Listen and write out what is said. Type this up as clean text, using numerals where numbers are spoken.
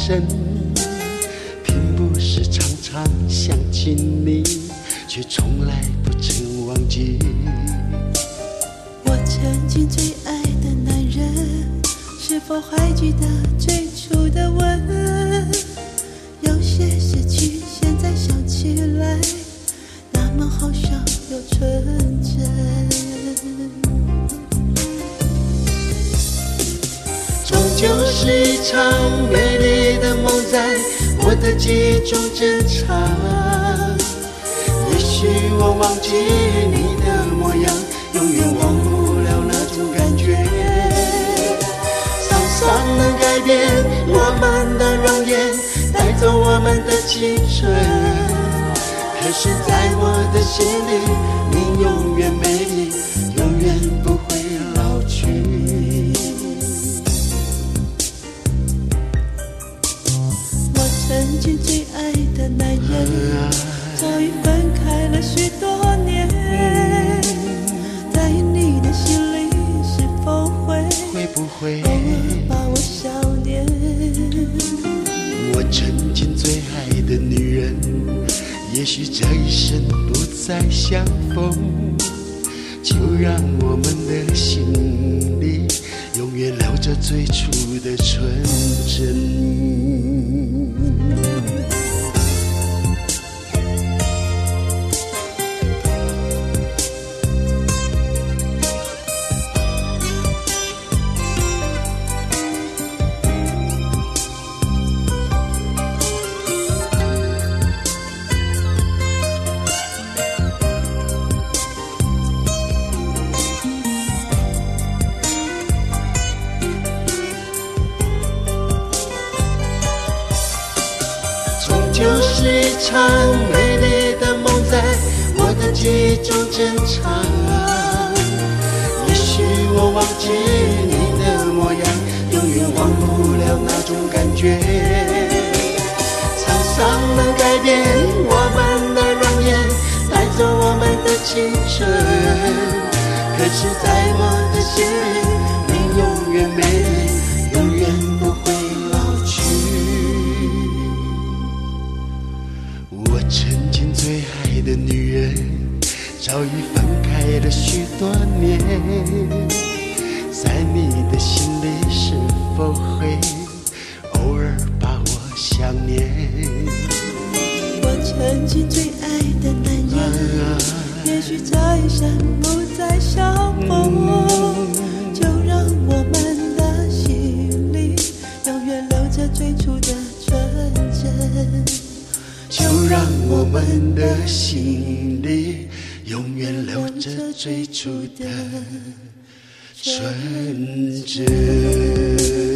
深，并不是常常想起你，却从来不曾忘记。 我曾经最爱的男人，是否还记得最初的吻？有些事情现在想起来，那么好笑又纯真。 终究是一场美丽的梦，在我的记忆中珍藏。也许我忘记你的模样，永远忘不了那种感觉。沧桑能改变我们的容颜，带走我们的青春。可是在我的心里，你永远美丽，永远不会老去。 曾经最爱的男人，早已分开了许多年。在你的心里，是否会不会偶尔把我想念？ 我曾经最爱的女人，也许这一生不再相逢，就让我们的心里永远留着最初的纯真。就是一场美丽的梦，在我的记忆中珍藏。也许我忘记你的模样，永远忘不了那种感觉。沧桑能改变我们的容颜，带走我们的青春。可是在我的心里，你永远美丽，永远不会老去。我曾经最爱的女人，早已分开了许多年。在你的心里，是否会偶尔把我想念？ 我曾经最爱的男人，也许这一生不再相逢，就让我们的心里永远留着最初的纯真。 就让我们的心里永远留着最初的纯真。